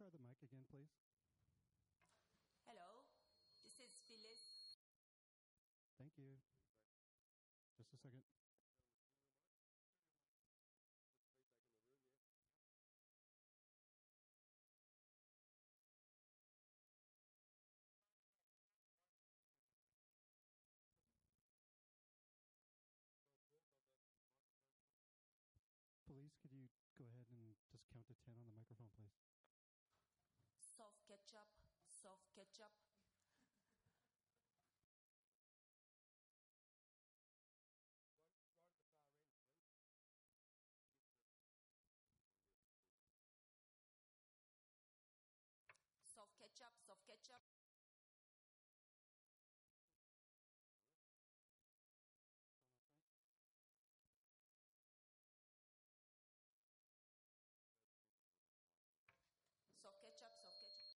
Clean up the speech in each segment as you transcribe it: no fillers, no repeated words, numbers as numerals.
try the mic again, please? Hello, this is Phyllis. Thank you. Just a second. Police, could you go ahead and just count to 10 on the microphone, please? Soft ketchup, soft ketchup. Soft ketchup, soft ketchup. Soft ketchup, soft ketchup.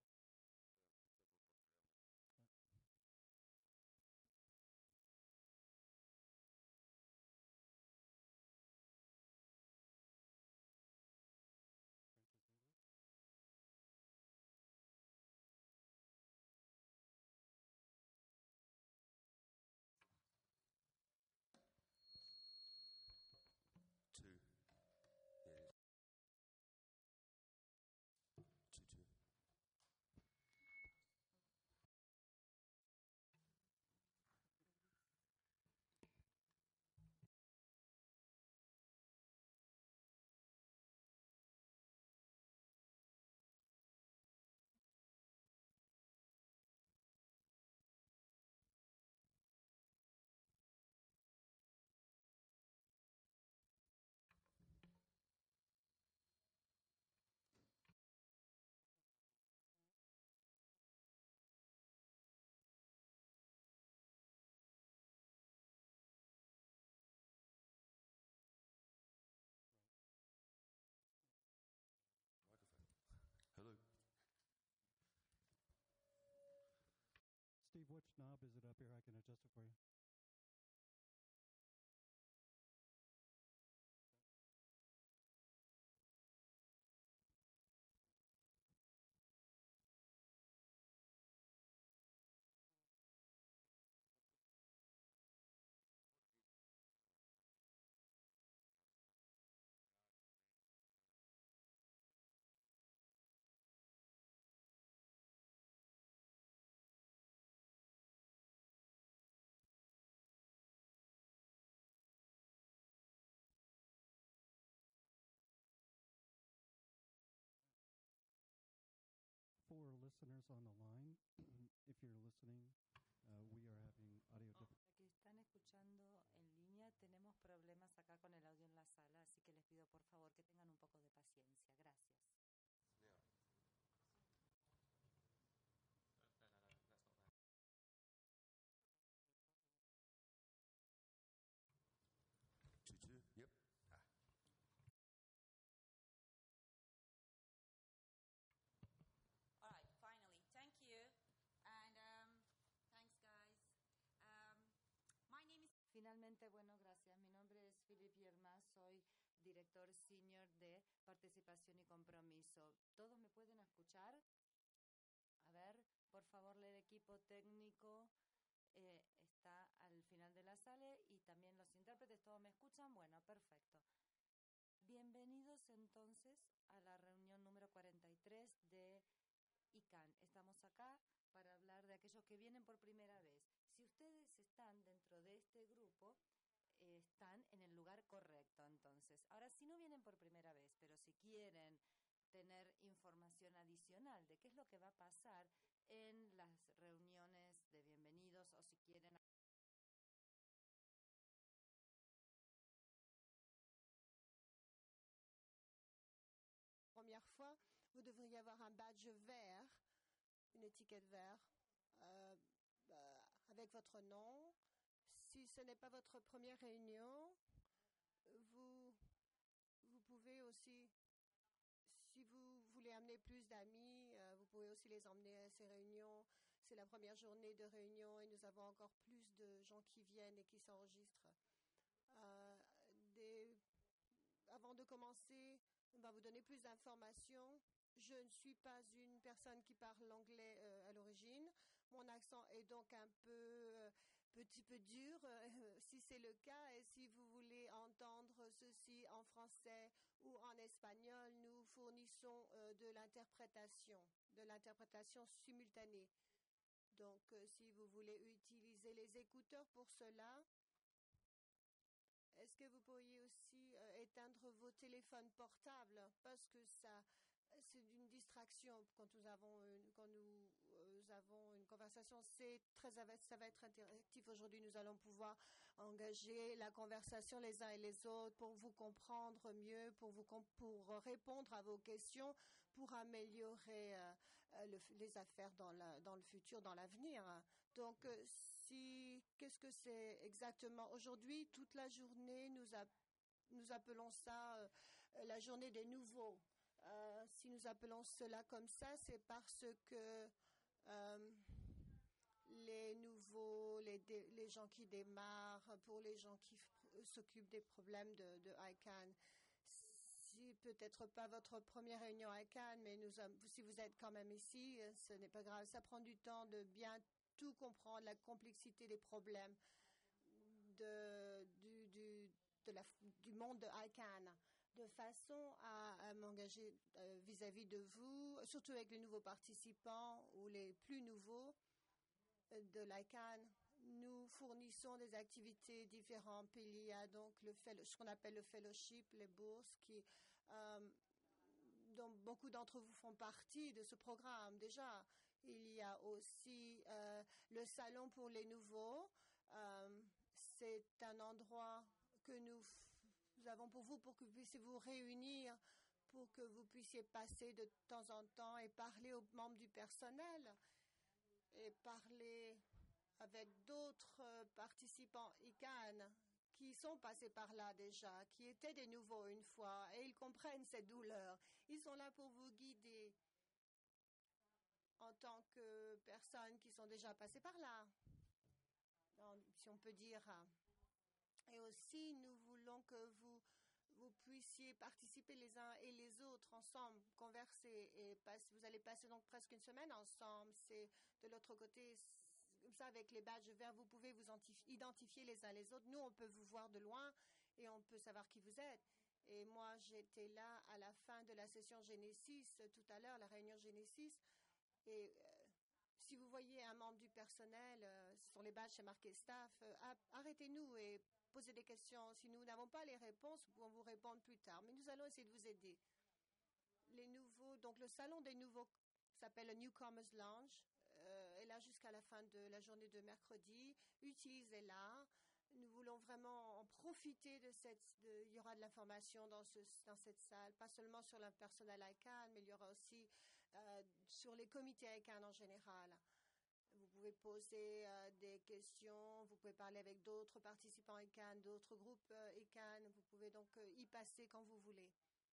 Two. There it is. 2, 2. Hello. Steve, which knob is it up here? I can adjust it for you. For listeners on the line, if you're listening, we are having audio difficulties. Que están escuchando en línea, tenemos problemas acá con el audio en la sala, así que les pido por favor que tengan un poco de paciencia. Gracias. Now. 2, 2. Yep. All right, finally, thank you. And thanks, guys. My name is... Finalmente, bueno, gracias. Mi nombre es Philip Yerma, soy director senior de participación y compromiso. ¿Todos me pueden escuchar? A ver, por favor, el equipo técnico está al final de la sala y también los intérpretes. ¿Todos me escuchan? Bueno, perfecto. Bienvenidos entonces a la reunión número 43 de ICANN. Estamos acá para hablar de aquellos que vienen por primera vez. Si ustedes están dentro de este grupo, están en el lugar correcto, entonces. Ahora, si no vienen por primera vez, pero si quieren tener información adicional de qué es lo que va a pasar en las reuniones de bienvenidos o si quieren... Première fois, vous devriez avoir un badge vert, une étiquette verte avec votre nom. Si ce n'est pas votre première réunion, vous pouvez aussi, si vous voulez amener plus d'amis, vous pouvez aussi les emmener à ces réunions. C'est la première journée de réunion et nous avons encore plus de gens qui viennent et qui s'enregistrent. Avant de commencer, on va vous donner plus d'informations je ne suis pas une personne qui parle l'anglais à l'origine. Mon accent est donc un peu petit peu dur, si c'est le cas. Et si vous voulez entendre ceci en français ou en espagnol, nous fournissons de l'interprétation simultanée. Donc, si vous voulez utiliser les écouteurs pour cela, est-ce que vous pourriez aussi éteindre vos téléphones portables parce que c'est d'une distraction quand nous avons une conversation. Ça va être interactif aujourd'hui. Nous allons pouvoir engager la conversation les uns et les autres pour vous comprendre mieux, pour répondre à vos questions, pour améliorer les affaires dans le futur, dans l'avenir. Donc, qu'est-ce que c'est exactement? Aujourd'hui, toute la journée, nous appelons ça la journée des nouveaux. Si nous appelons cela comme ça, c'est parce que les nouveaux, les gens qui démarrent, pour les gens qui s'occupent des problèmes de ICANN, si peut-être pas votre première réunion ICANN, mais si vous êtes quand même ici, ce n'est pas grave. Ça prend du temps de bien tout comprendre, la complexité des problèmes du monde de ICANN, de façon à m'engager vis-à-vis de vous, surtout avec les nouveaux participants ou les plus nouveaux de l'ICANN. Nous fournissons des activités différentes. Il y a donc ce qu'on appelle le fellowship, les bourses, dont beaucoup d'entre vous font partie de ce programme déjà. Il y a aussi le salon pour les nouveaux. C'est un endroit que nous avons pour vous, pour que vous puissiez vous réunir, pour que vous puissiez passer de temps en temps et parler aux membres du personnel et parler avec d'autres participants ICANN qui sont passés par là déjà, qui étaient des nouveaux une fois, et ils comprennent cette douleur. Ils sont là pour vous guider en tant que personnes qui sont déjà passées par là, si on peut dire. Et aussi, nous voulons que vous puissiez participer les uns et les autres ensemble, converser. Et vous allez passer donc presque une semaine ensemble. C'est de l'autre côté, comme ça, avec les badges verts, vous pouvez vous identifier les uns les autres. Nous, on peut vous voir de loin et on peut savoir qui vous êtes. Et moi, j'étais là à la fin de la session Genesis, tout à l'heure, la réunion Genesis. Et si vous voyez un membre du personnel, sur les badges, c'est marqué staff, arrêtez-nous et posez des questions. Si nous n'avons pas les réponses, nous pouvons vous répondre plus tard. Mais nous allons essayer de vous aider. Les nouveaux, donc le salon des nouveaux s'appelle le Newcomers Lounge. Est là jusqu'à la fin de la journée de mercredi. Utilisez-la. Nous voulons vraiment en profiter il y aura de l'information dans cette salle, pas seulement sur le personnel ICANN, mais il y aura aussi sur les comités ICANN en général. Vous pouvez poser des questions, vous pouvez parler avec d'autres participants ICANN, d'autres groupes ICANN, vous pouvez donc y passer quand vous voulez.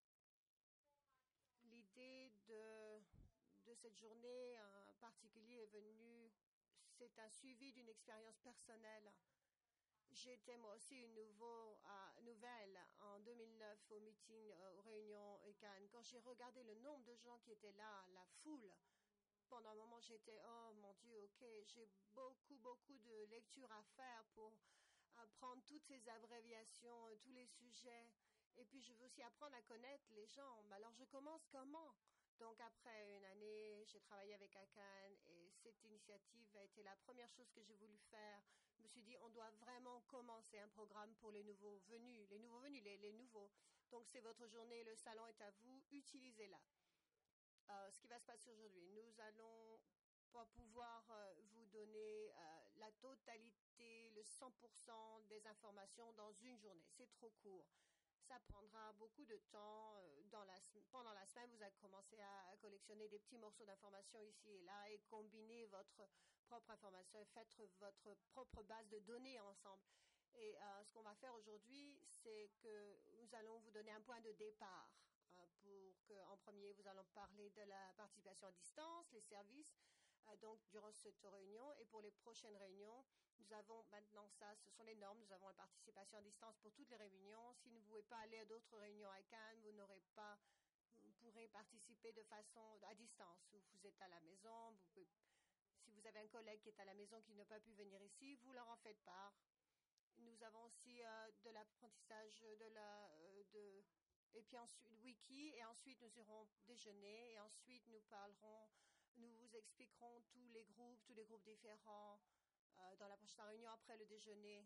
L'idée de cette journée en particulier est venue, c'est un suivi d'une expérience personnelle. J'étais moi aussi une nouvelle en 2009 au meeting, aux réunions ICANN. Quand j'ai regardé le nombre de gens qui étaient là, la foule, pendant un moment, j'étais, oh mon Dieu, ok, j'ai beaucoup de lectures à faire pour apprendre toutes ces abréviations, tous les sujets. Et puis, je veux aussi apprendre à connaître les gens. Alors, je commence comment? Donc, après une année, j'ai travaillé avec ICANN et cette initiative a été la première chose que j'ai voulu faire. Je me suis dit, on doit vraiment commencer un programme pour les nouveaux venus, les nouveaux. Donc, c'est votre journée, le salon est à vous, utilisez-la. Ce qui va se passer aujourd'hui, nous allons pas pouvoir vous donner la totalité, le 100% des informations dans une journée. C'est trop court. Ça prendra beaucoup de temps. Pendant la semaine, vous allez commencer à collectionner des petits morceaux d'informations ici et là et combiner votre propre information et faites votre propre base de données ensemble. Et ce qu'on va faire aujourd'hui, c'est que nous allons vous donner un point de départ. Pour qu'en premier, vous allons parler de la participation à distance, les services, donc durant cette réunion. Et pour les prochaines réunions, nous avons maintenant ça, ce sont les normes. Nous avons la participation à distance pour toutes les réunions. Si vous ne pouvez pas aller à d'autres réunions ICANN, vous n'aurez pas vous pourrez participer de façon à distance. Vous êtes à la maison, si vous avez un collègue qui est à la maison qui n'a pas pu venir ici, vous leur en faites part. Nous avons aussi de l'apprentissage et puis ensuite wiki, et ensuite nous irons déjeuner, et ensuite nous vous expliquerons tous les groupes différents dans la prochaine réunion après le déjeuner.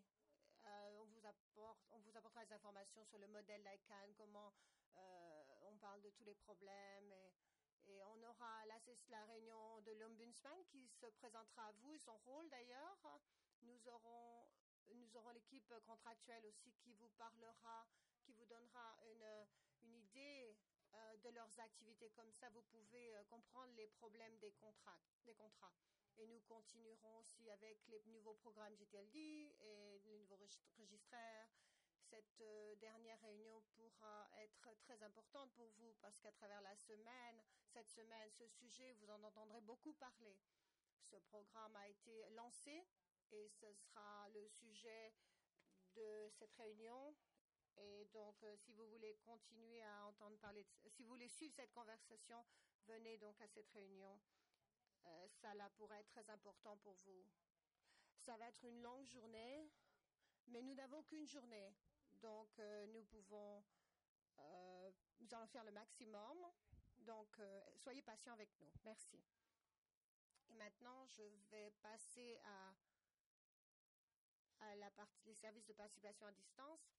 On vous apportera des informations sur le modèle d'ICANN, comment on parle de tous les problèmes, et on aura la réunion de l'Ombudsman qui se présentera à vous, et son rôle d'ailleurs. Nous aurons l'équipe contractuelle aussi qui vous parlera, qui vous donnera une idée de leurs activités. Comme ça, vous pouvez comprendre les problèmes des contrats. Et nous continuerons aussi avec les nouveaux programmes GTLD et les nouveaux registraires. Cette dernière réunion pourra être très importante pour vous parce qu'à travers cette semaine, ce sujet, vous en entendrez beaucoup parler. Ce programme a été lancé et ce sera le sujet de cette réunion. Et donc, si vous voulez continuer à entendre parler, si vous voulez suivre cette conversation, venez donc à cette réunion. Ça là pourrait être très important pour vous. Ça va être une longue journée, mais nous n'avons qu'une journée. Donc, nous allons faire le maximum. Donc, soyez patients avec nous. Merci. Et maintenant, je vais passer à les services de participation à distance.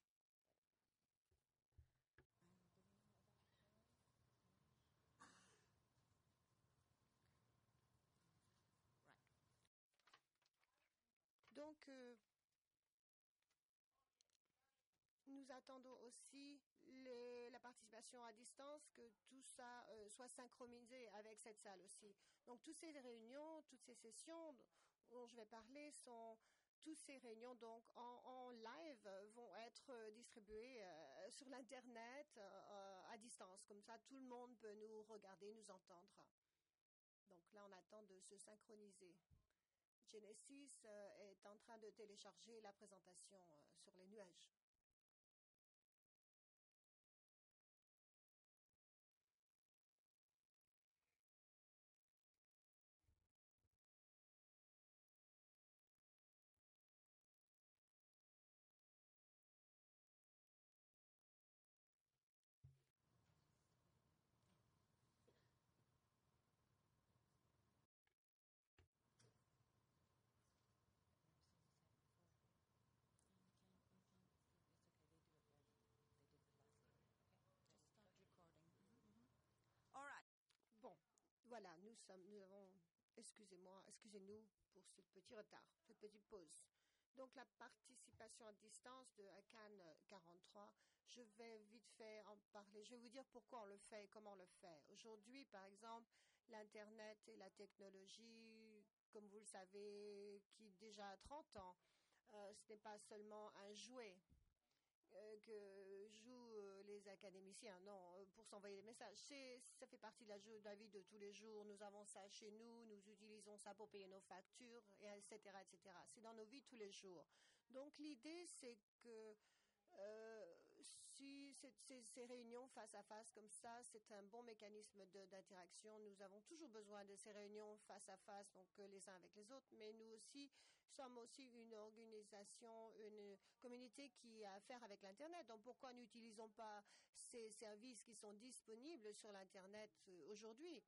Donc, nous attendons aussi la participation à distance, que tout ça soit synchronisé avec cette salle aussi. Donc, toutes ces réunions, toutes ces sessions dont je vais parler toutes ces réunions donc en live vont être distribuées sur l'Internet à distance. Comme ça, tout le monde peut nous regarder, nous entendre. Donc là, on attend de se synchroniser. Genesis est en train de télécharger la présentation sur les nuages. Bon, voilà, excusez-nous pour ce petit retard, cette petite pause. Donc, la participation à distance de ICANN 43, je vais vite fait en parler. Je vais vous dire pourquoi on le fait et comment on le fait. Aujourd'hui, par exemple, l'Internet et la technologie, comme vous le savez, qui déjà a 30 ans, ce n'est pas seulement un jouet que jouent les académiciens, non, pour s'envoyer des messages. Ça fait partie de la vie de tous les jours. Nous avons ça chez nous, nous utilisons ça pour payer nos factures, etc., etc. C'est dans nos vies tous les jours. Donc l'idée, c'est que si ces réunions face à face comme ça, c'est un bon mécanisme d'interaction. Nous avons toujours besoin de ces réunions face à face, donc les uns avec les autres, mais nous aussi sommes aussi une organisation, une communauté qui a affaire avec l'Internet. Donc pourquoi n'utilisons pas ces services qui sont disponibles sur l'Internet aujourd'hui?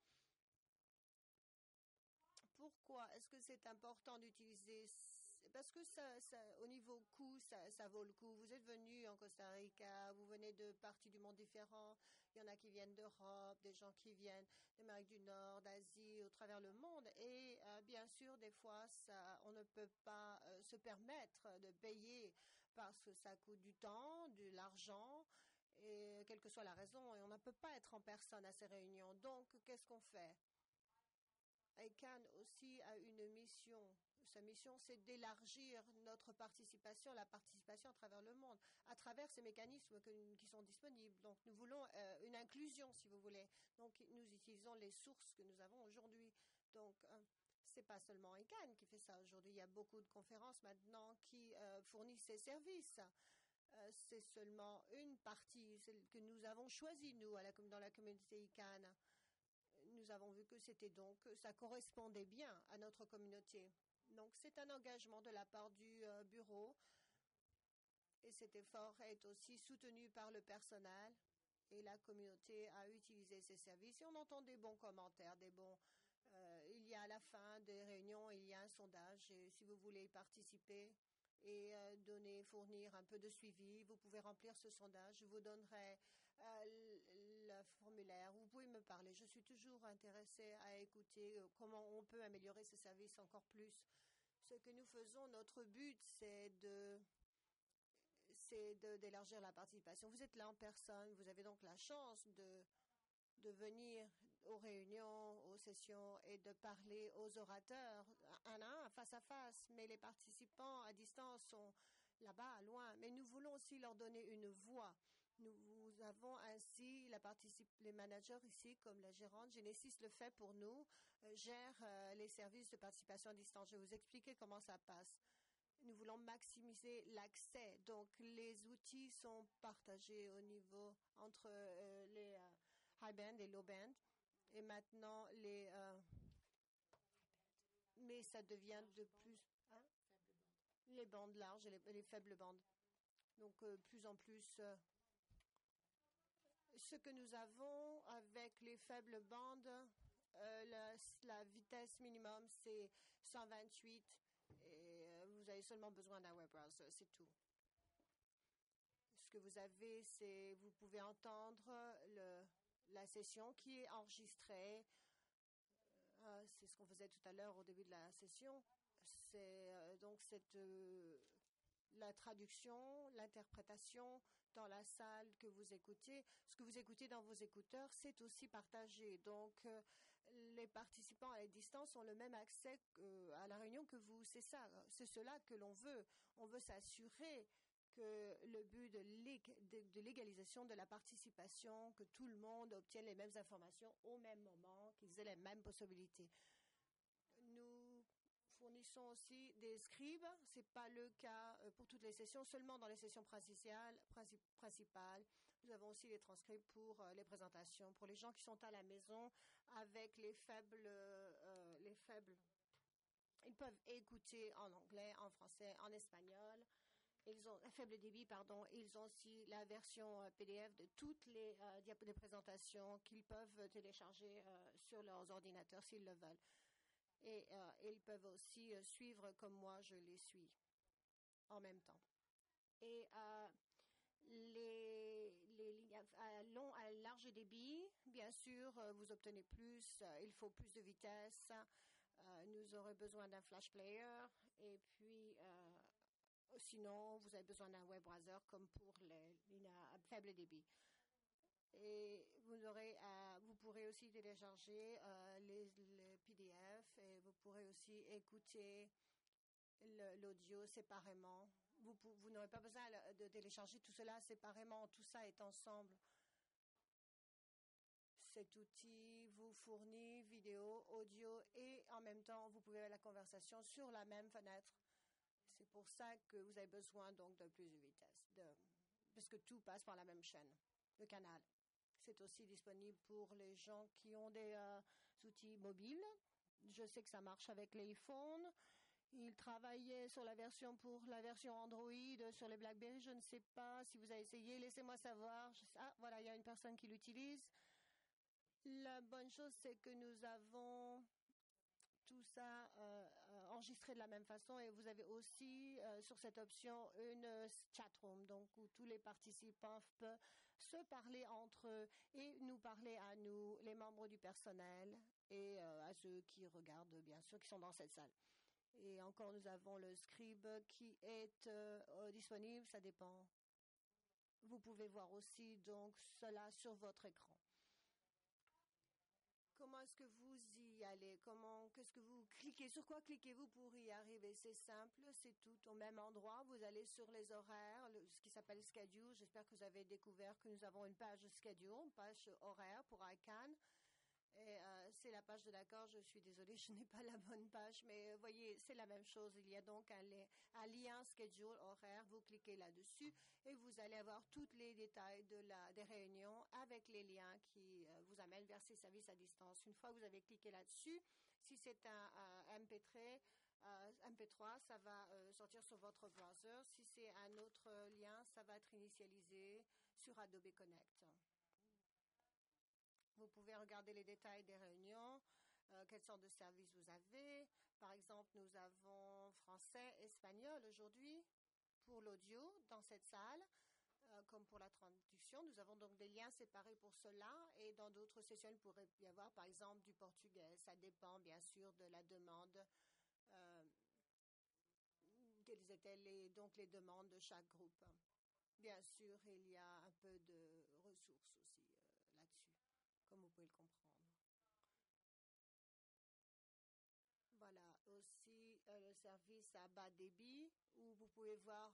Pourquoi est-ce que c'est important d'utiliser? Parce que au niveau coût, ça vaut le coup. Vous êtes venu en Costa Rica, vous venez de parties du monde différents. Il y en a qui viennent d'Europe, des gens qui viennent d'Amérique du Nord, d'Asie, au travers le monde. Et bien sûr, des fois, on ne peut pas se permettre de payer parce que ça coûte du temps, de l'argent, et quelle que soit la raison. Et on ne peut pas être en personne à ces réunions. Donc, qu'est-ce qu'on fait? ICANN aussi a une mission. Sa mission, c'est d'élargir notre participation, la participation à travers le monde, à travers ces mécanismes qui sont disponibles. Donc, nous voulons une inclusion, si vous voulez. Donc, nous utilisons les sources que nous avons aujourd'hui. Donc, c'est pas seulement ICANN qui fait ça aujourd'hui. Il y a beaucoup de conférences maintenant qui fournissent ces services. c'est seulement une partie, celle que nous avons choisie, nous, dans la communauté ICANN. Nous avons vu que ça correspondait bien à notre communauté. Donc, c'est un engagement de la part du bureau. Et cet effort est aussi soutenu par le personnel. Et la communauté a utilisé ces services. Et on entend des bons commentaires, il y a à la fin des réunions, il y a un sondage. Et si vous voulez y participer et fournir un peu de suivi, vous pouvez remplir ce sondage. Je vous donnerai le formulaire. Vous pouvez me parler. Je suis toujours intéressée à écouter comment on peut améliorer ce service encore plus. Ce que nous faisons, notre but, c'est d'élargir la participation. Vous êtes là en personne, vous avez donc la chance de venir aux réunions, aux sessions et de parler aux orateurs un à un, face à face. Mais les participants à distance sont là-bas, loin. Mais nous voulons aussi leur donner une voix. Nous avons ainsi les managers ici, comme la gérante Genesis le fait pour nous, gère les services de participation à distance. Je vais vous expliquer comment ça passe. Nous voulons maximiser l'accès. Donc, les outils sont partagés au niveau entre les high band et low band. Et maintenant, mais ça devient de plus... Hein? Les bandes larges et les faibles bandes. Donc, plus en plus... ce que nous avons avec les faibles bandes, la vitesse minimum, c'est 128. Et vous avez seulement besoin d'un web browser, c'est tout. Ce que vous avez, c'est vous pouvez entendre la session qui est enregistrée. C'est ce qu'on faisait tout à l'heure au début de la session. C'est donc la traduction, l'interprétation dans la salle que vous écoutez. Ce que vous écoutez dans vos écouteurs, c'est aussi partagé. Donc, les participants à la distance ont le même accès à la réunion que vous. C'est cela que l'on veut. On veut s'assurer que le but de l'égalisation de la participation, que tout le monde obtienne les mêmes informations au même moment, qu'ils aient les mêmes possibilités. Nous fournissons aussi des scribes. Ce n'est pas le cas pour toutes les sessions, seulement dans les sessions principales. Nous avons aussi les transcripts pour les présentations. Pour les gens qui sont à la maison avec les faibles, ils peuvent écouter en anglais, en français, en espagnol. Ils ont un faible débit, pardon. Ils ont aussi la version PDF de toutes les diapos de présentation qu'ils peuvent télécharger sur leurs ordinateurs s'ils le veulent. Et ils peuvent aussi suivre comme moi je les suis en même temps. Et les lignes à large débit, bien sûr, vous obtenez plus, il faut plus de vitesse. Nous aurons besoin d'un flash player et puis sinon vous avez besoin d'un web browser comme pour les lignes à faible débit. Et vous pourrez aussi télécharger les PDF et vous pourrez aussi écouter l'audio séparément. Vous n'aurez pas besoin de télécharger tout cela séparément. Tout ça est ensemble. Cet outil vous fournit vidéo, audio et en même temps vous pouvez avoir la conversation sur la même fenêtre. C'est pour ça que vous avez besoin donc de plus de vitesse, parce que tout passe par la même chaîne, le canal. C'est aussi disponible pour les gens qui ont des outils mobiles. Je sais que ça marche avec l'iPhone. Ils travaillaient sur la version Android, sur les BlackBerry. Je ne sais pas si vous avez essayé. Laissez-moi savoir. Voilà, il y a une personne qui l'utilise. La bonne chose, c'est que nous avons tout ça enregistré de la même façon et vous avez aussi sur cette option une chatroom, donc où tous les participants peuvent se parler entre eux et nous parler à nous, les membres du personnel et à ceux qui regardent, bien sûr, qui sont dans cette salle. Et encore, nous avons le scribe qui est disponible, ça dépend. Vous pouvez voir aussi donc cela sur votre écran. Comment est-ce que vous y allez? Qu'est-ce que vous cliquez? Sur quoi cliquez-vous pour y arriver? C'est simple, c'est tout au même endroit. Vous allez sur les horaires, ce qui s'appelle Schedule. J'espère que vous avez découvert que nous avons une page Schedule, une page horaire pour ICANN. Et c'est la page de l'accord. Je suis désolée, je n'ai pas la bonne page, mais voyez, c'est la même chose. Il y a donc un lien schedule horaire. Vous cliquez là-dessus et vous allez avoir tous les détails des réunions avec les liens qui vous amènent vers ces services à distance. Une fois que vous avez cliqué là-dessus, si c'est un MP3, ça va sortir sur votre browser. Si c'est un autre lien, ça va être initialisé sur Adobe Connect. Vous pouvez regarder les détails des réunions, quelle sorte de service vous avez. Par exemple, nous avons français, espagnol aujourd'hui pour l'audio dans cette salle, comme pour la traduction. Nous avons donc des liens séparés pour cela et dans d'autres sessions, il pourrait y avoir par exemple du portugais. Ça dépend bien sûr de la demande. Quelles étaient donc les demandes de chaque groupe. Bien sûr, il y a un peu de ressources aussi là-dessus, comme vous pouvez le comprendre. Voilà, aussi le service à bas débit, où vous pouvez voir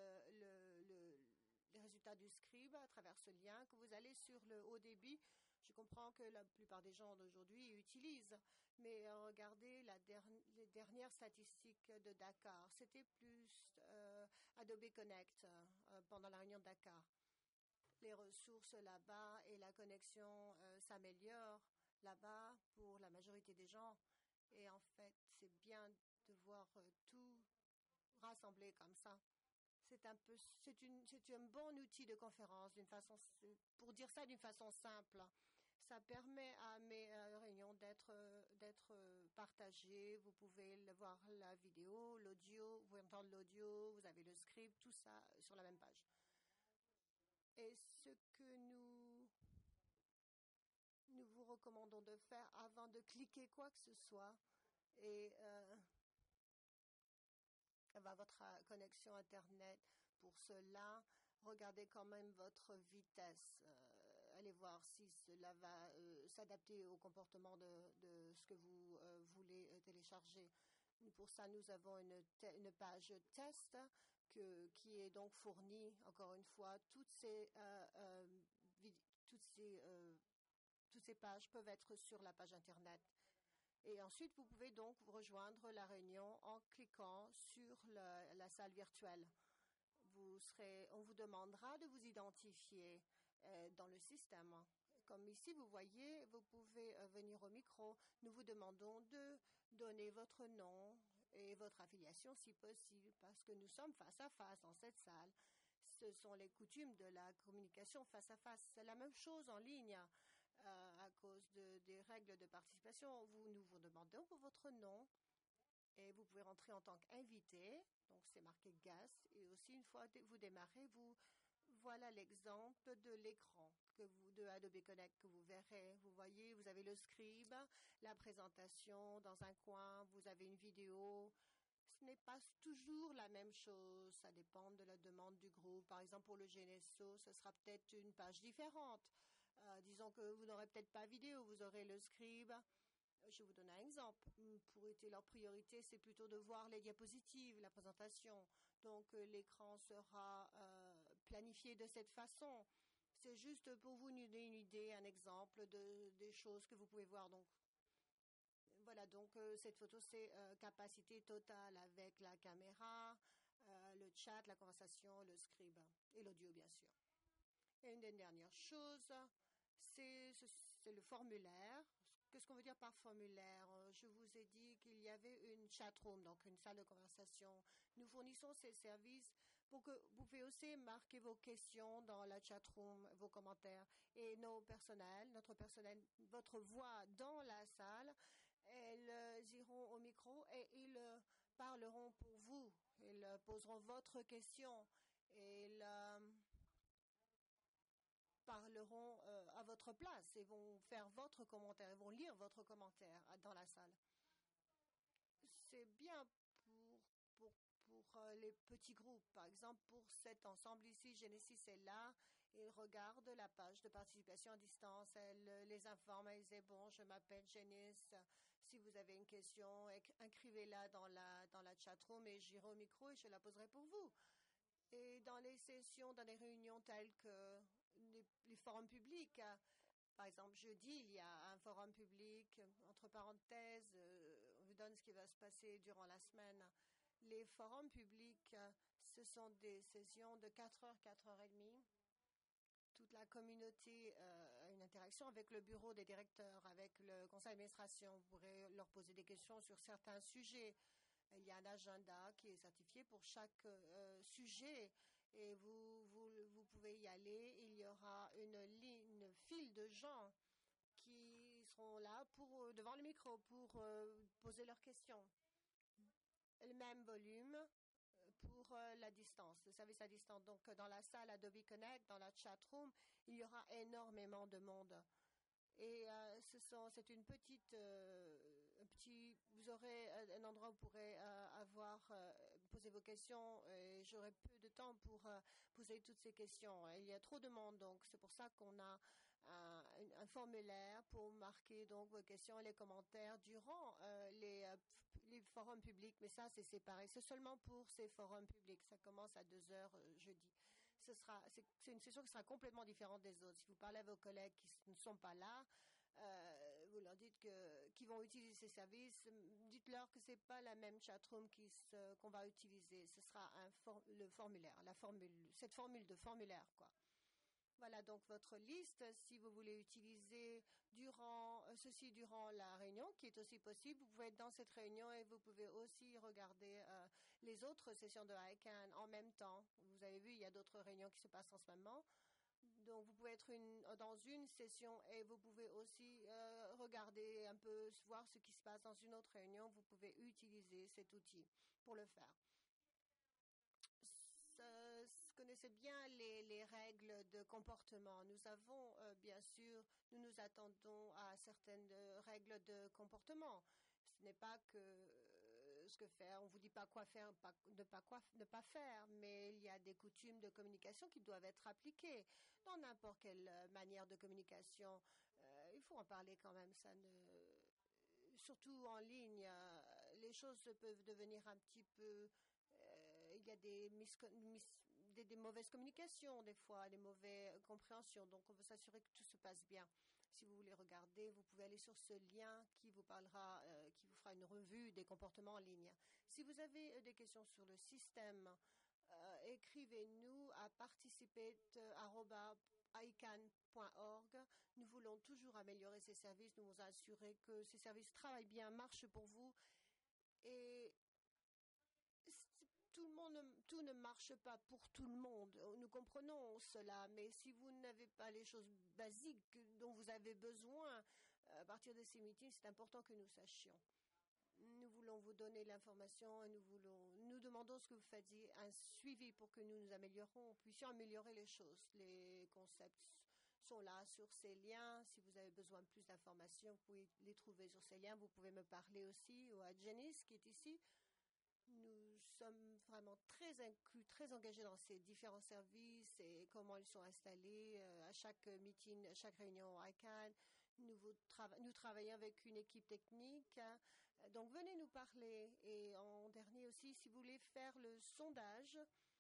les résultats du scribe à travers ce lien. Que vous allez sur le haut débit, je comprends que la plupart des gens d'aujourd'hui utilisent, mais regardez les dernières statistiques de Dakar. C'était plus Adobe Connect pendant la réunion de Dakar. Les ressources là-bas et la connexion s'améliorent là-bas pour la majorité des gens. Et en fait, c'est bien de voir tout rassemblé comme ça. C'est un bon outil de conférence pour dire ça d'une façon simple. Ça permet à mes réunions d'être partagées. Vous pouvez voir la vidéo, l'audio, vous pouvez entendre l'audio, vous avez le script, tout ça sur la même page. Et ce que nous vous recommandons de faire avant de cliquer quoi que ce soit et avoir votre connexion Internet. Pour cela, regardez quand même votre vitesse. Allez voir si cela va s'adapter au comportement de ce que vous voulez télécharger. Pour ça, nous avons une page test qui est donc fournie, encore une fois, toutes ces pages peuvent être sur la page Internet. Et ensuite, vous pouvez donc rejoindre la réunion en cliquant sur la salle virtuelle. On vous demandera de vous identifier dans le système. Comme ici, vous voyez, vous pouvez venir au micro. Nous vous demandons de donner votre nom et votre affiliation si possible, parce que nous sommes face à face dans cette salle. Ce sont les coutumes de la communication face à face. C'est la même chose en ligne. À cause des règles de participation, nous vous demandons pour votre nom et vous pouvez rentrer en tant qu'invité. Donc, c'est marqué guest. Et aussi, une fois que vous démarrez, voilà l'exemple de l'écran de Adobe Connect que vous verrez. Vous voyez, vous avez le scribe, la présentation dans un coin, vous avez une vidéo. Ce n'est pas toujours la même chose. Ça dépend de la demande du groupe. Par exemple, pour le GNSO, ce sera peut-être une page différente. Disons que vous n'aurez peut-être pas vidéo, vous aurez le scribe. Je vais vous donner un exemple. Leur priorité, c'est plutôt de voir les diapositives, la présentation. Donc, l'écran sera planifié de cette façon. C'est juste pour vous donner une idée, un exemple des choses que vous pouvez voir. Donc, voilà, donc cette photo, c'est capacité totale avec la caméra, le chat, la conversation, le scribe et l'audio, bien sûr. Et une des dernières choses, c'est le formulaire. Qu'est-ce qu'on veut dire par formulaire? Je vous ai dit qu'il y avait une chatroom, donc une salle de conversation. Nous fournissons ces services pour que vous pouvez aussi marquer vos questions dans la chatroom, vos commentaires. Et notre personnel, votre voix dans la salle, elles iront au micro et ils parleront pour vous. Ils poseront votre question et ils parleront à votre place et vont faire votre commentaire, ils vont lire votre commentaire dans la salle. C'est bien pour les petits groupes. Par exemple, pour cet ensemble ici, Genesis est là, ils regardent la page de participation à distance, elle les informe, elle dit bon, je m'appelle Janice, si vous avez une question, écrivez-la dans la chatroom et j'irai au micro et je la poserai pour vous. Et dans les sessions, dans les réunions telles que les forums publics, Par exemple, jeudi, il y a un forum public. Entre parenthèses, on vous donne ce qui va se passer durant la semaine. Les forums publics, ce sont des sessions de 4 heures, 4h30. Toute la communauté a une interaction avec le bureau des directeurs, avec le conseil d'administration. Vous pourrez leur poser des questions sur certains sujets. Il y a un agenda qui est certifié pour chaque sujet et vous pouvez y aller. Il y aura une file de gens qui seront là devant le micro pour poser leurs questions. Le même volume pour la distance, le service à distance. Donc, dans la salle Adobe Connect, dans la chat room, il y aura énormément de monde. Et c'est une petite, vous aurez un endroit où vous pourrez poser vos questions. Et j'aurai peu de temps pour poser toutes ces questions. Il y a trop de monde, donc c'est pour ça qu'on a un formulaire pour marquer donc vos questions et les commentaires durant les forums publics. Mais ça, c'est séparé. C'est seulement pour ces forums publics. Ça commence à 2h jeudi. C'est une session qui sera complètement différente des autres. Si vous parlez à vos collègues qui ne sont pas là, vous leur dites qu'ils vont utiliser ces services, dites-leur que c'est pas la même chatroom qu'on va utiliser. Ce sera le formulaire, cette formule de formulaire, quoi. Voilà donc votre liste. Si vous voulez utiliser ceci durant la réunion, qui est aussi possible, vous pouvez être dans cette réunion et vous pouvez aussi regarder les autres sessions de ICANN en même temps. Vous avez vu, il y a d'autres réunions qui se passent en ce moment. Donc, vous pouvez être dans une session et vous pouvez aussi regarder un peu, voir ce qui se passe dans une autre réunion. Vous pouvez utiliser cet outil pour le faire. Connaissez bien les règles de comportement. Nous avons, bien sûr, nous attendons à certaines règles de comportement. Ce n'est pas que ce que faire, on vous dit pas quoi faire, ne pas faire, mais il y a des coutumes de communication qui doivent être appliquées dans n'importe quelle manière de communication. Il faut en parler quand même, surtout en ligne, les choses peuvent devenir un petit peu, il y a des mauvaises communications, des fois, des mauvaises compréhensions. Donc, on veut s'assurer que tout se passe bien. Si vous voulez regarder, vous pouvez aller sur ce lien qui vous parlera, qui vous fera une revue des comportements en ligne. Si vous avez des questions sur le système, écrivez-nous à participate@icann.org. Nous voulons toujours améliorer ces services, nous assurer que ces services travaillent bien, marchent pour vous. Et tout ne marche pas pour tout le monde. Nous comprenons cela, mais si vous n'avez pas les choses basiques dont vous avez besoin à partir de ces meetings, c'est important que nous sachions. Nous voulons vous donner l'information et nous demandons ce que vous faites, un suivi pour que nous puissions améliorer les choses. Les concepts sont là sur ces liens. Si vous avez besoin de plus d'informations, vous pouvez les trouver sur ces liens. Vous pouvez me parler aussi ou à Janice qui est ici. Nous sommes vraiment très engagés dans ces différents services et comment ils sont installés à chaque meeting, à chaque réunion ICANN. Nous travaillons avec une équipe technique. Donc, venez nous parler. Et en dernier aussi, si vous voulez faire le sondage,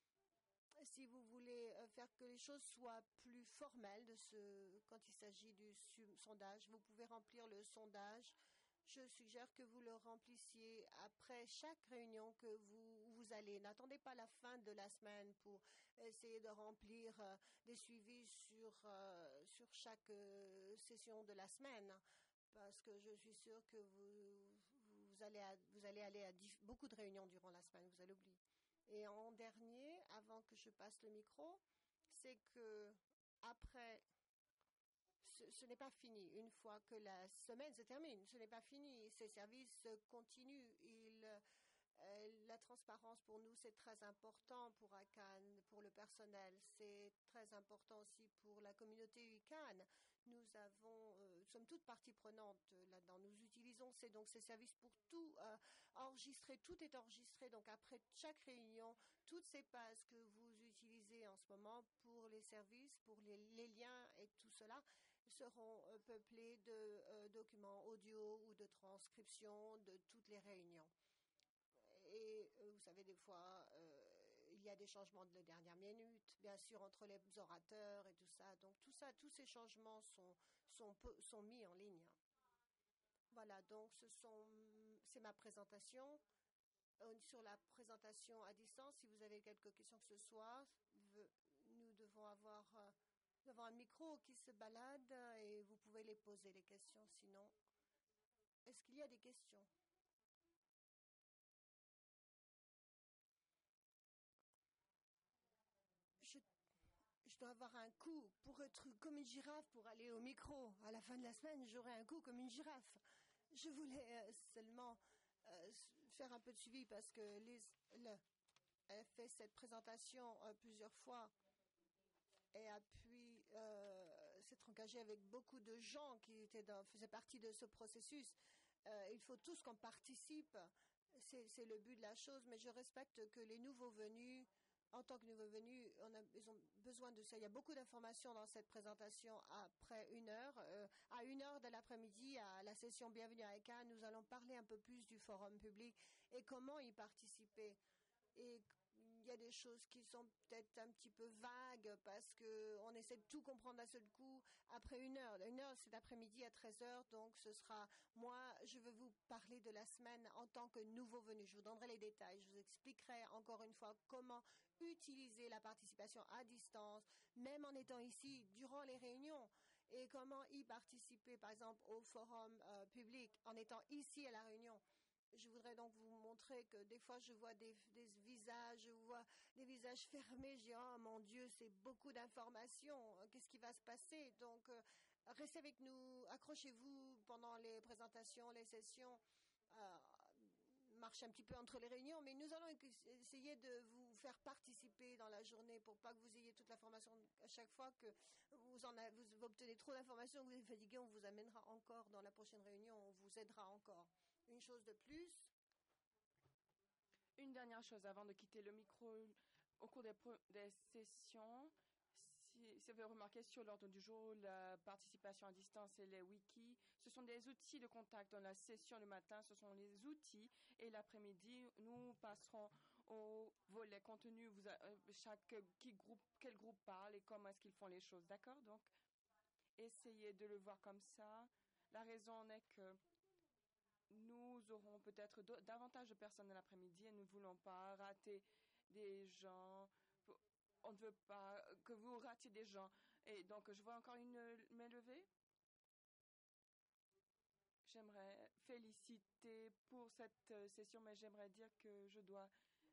si vous voulez faire que les choses soient plus formelles quand il s'agit du sondage, vous pouvez remplir le sondage. Je suggère que vous le remplissiez après chaque réunion que vous allez. N'attendez pas la fin de la semaine pour essayer de remplir des suivis sur chaque session de la semaine, parce que je suis sûre que vous allez aller à beaucoup de réunions durant la semaine, vous allez oublier. Et en dernier, avant que je passe le micro, c'est que après... Ce n'est pas fini. Une fois que la semaine se termine, ce n'est pas fini. Ces services continuent. La transparence pour nous, c'est très important pour ICANN, pour le personnel. C'est très important aussi pour la communauté ICANN. Nous sommes toutes parties prenantes là-dedans. Nous utilisons ces services pour tout enregistrer. Tout est enregistré. Donc après chaque réunion, toutes ces pages que vous utilisez en ce moment pour les services, pour les liens et tout cela, seront peuplés de documents audio ou de transcription de toutes les réunions. Et vous savez, des fois, il y a des changements de dernière minute, bien sûr, entre les orateurs et tout ça. Donc tout ça, tous ces changements sont mis en ligne. Voilà, donc c'est ma présentation. Sur la présentation à distance, si vous avez quelques questions que ce soit, nous devons avoir un micro qui se balade et vous pouvez les poser, les questions. Sinon, est-ce qu'il y a des questions? Je dois avoir un coup pour être comme une girafe pour aller au micro. À la fin de la semaine, j'aurai un coup comme une girafe. Je voulais seulement faire un peu de suivi parce que elle a fait cette présentation plusieurs fois et a pu s'être engagée avec beaucoup de gens qui faisaient partie de ce processus. Il faut tous qu'on participe. C'est le but de la chose, mais je respecte que les nouveaux venus, en tant que nouveaux venus, ils ont besoin de ça. Il y a beaucoup d'informations dans cette présentation après 1 heure. À 1 heure de l'après-midi, à la session Bienvenue à ICANN, nous allons parler un peu plus du forum public et comment y participer. Et il y a des choses qui sont peut-être un petit peu vagues parce qu'on essaie de tout comprendre d'un seul coup après 1 heure. 1 heure, c'est l'après-midi à 13 heures, donc ce sera moi, je vais vous parler de la semaine en tant que nouveau venu. Je vous donnerai les détails, je vous expliquerai encore une fois comment utiliser la participation à distance, même en étant ici durant les réunions, et comment y participer, par exemple, au forum public, en étant ici à la réunion. Je voudrais donc vous montrer que des fois je vois des visages, je vois des visages fermés, je dis oh mon Dieu, c'est beaucoup d'informations, qu'est-ce qui va se passer? Donc restez avec nous, accrochez-vous pendant les présentations, les sessions, marchez un petit peu entre les réunions, mais nous allons essayer de vous faire participer dans la journée pour pas que vous ayez toute l'information à chaque fois que vous obtenez trop d'informations, vous êtes fatigué, on vous amènera encore dans la prochaine réunion, on vous aidera encore. Une chose de plus. Une dernière chose avant de quitter le micro au cours des sessions. Si vous avez remarqué sur l'ordre du jour, la participation à distance et les wikis, ce sont des outils de contact. Dans la session le matin, ce sont les outils et l'après-midi, nous passerons au volet contenu. Quel groupe parle et comment est-ce qu'ils font les choses. D'accord? Donc, essayez de le voir comme ça. La raison est que nous aurons peut-être davantage de personnes dans l'après-midi et nous ne voulons pas rater des gens. On ne veut pas que vous ratiez des gens. Et donc, je vois encore une main levée. J'aimerais féliciter pour cette session, mais j'aimerais dire que je dois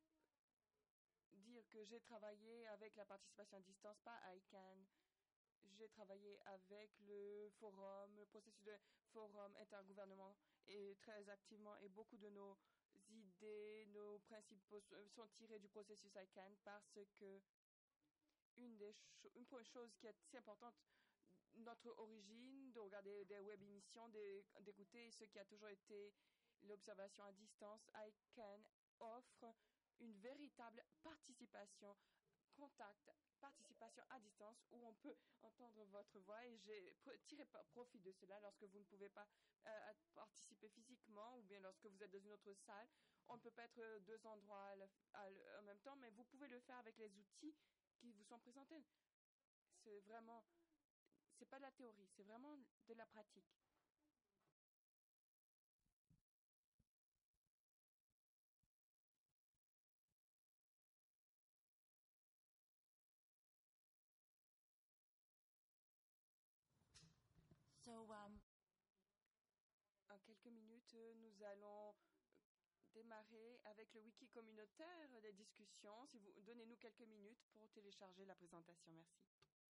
dire que j'ai travaillé avec la participation à distance, pas à ICANN. J'ai travaillé avec le processus de forum intergouvernement et très activement, et beaucoup de nos idées, nos principes sont tirés du processus ICANN parce que une première chose qui est si importante, notre origine, de regarder des web émissions, d'écouter ce qui a toujours été l'observation à distance, ICANN offre une véritable participation, participation à distance où on peut entendre votre voix et j'ai tiré profit de cela lorsque vous ne pouvez pas participer physiquement ou bien lorsque vous êtes dans une autre salle. On ne peut pas être deux endroits en même temps, mais vous pouvez le faire avec les outils qui vous sont présentés. C'est pas de la théorie, c'est vraiment de la pratique. En quelques minutes, nous allons démarrer avec le wiki communautaire des discussions. Si vous donnez-nous quelques minutes pour télécharger la présentation. Merci.